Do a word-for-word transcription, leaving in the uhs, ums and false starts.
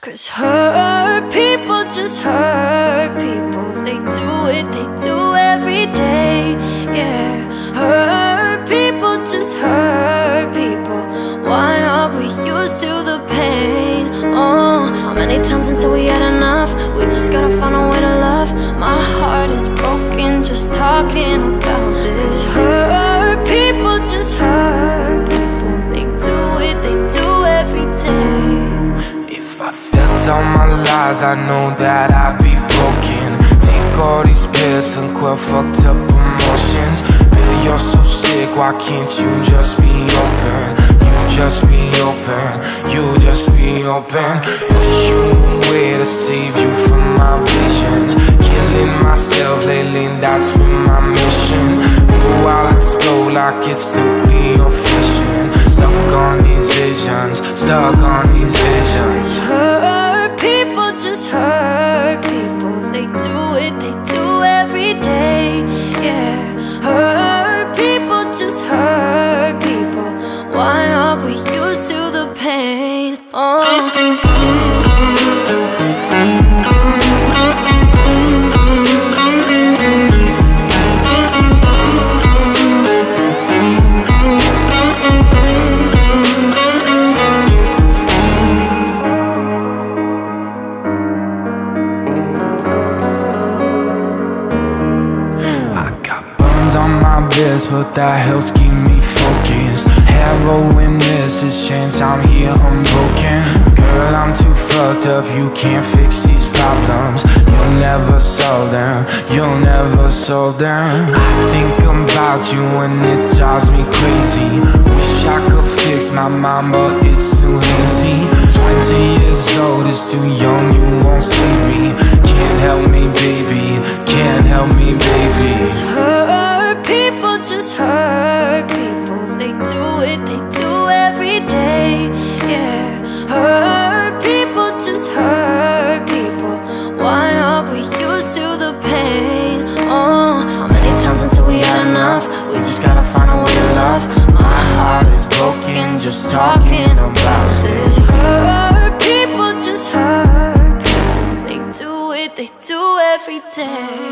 'Cause hurt people just hurt people. They do it, they do every day. Yeah, hurt people just hurt people. Why are we used to the pain? Oh, how many times until we had enough? We just gotta find a way to love. My heart is broken just talking about this. Hurt people just hurt people. They do it, they do every day. If I felt all my lies, I know that I'd be broken. Take all these pills and quell fucked up emotions. Bill, you're so sick, why can't you just be open? You just be open, you just be open. Push you away to save you from my visions. Killing myself lately, that's been my mission. Oh, I'll explode like it's nuclear fission. Stuck on these visions, stuck on these visions. Hurt people just hurt people. They do it, they do every day. Yeah, hurt people just hurt people. Why are we used to the pain? Oh. On my wrist, but that helps keep me focused. Heroin is his chance, I'm here unbroken. Girl, I'm too fucked up, you can't fix these problems. You'll never solve them, you'll never solve them. I think about you and it drives me crazy. Wish I could fix my mind, but it's too hazy. Twenty years old is too young, you won't save me. Can't help me, baby, can't help me, baby. People just hurt people. They do it, they do every day. Yeah, hurt people just hurt people. Why are we used to the pain? Oh, how many times until we had enough? We just gotta find a way to love. My heart is broken just talking about this. Hurt people just hurt people. They do it, they do every day.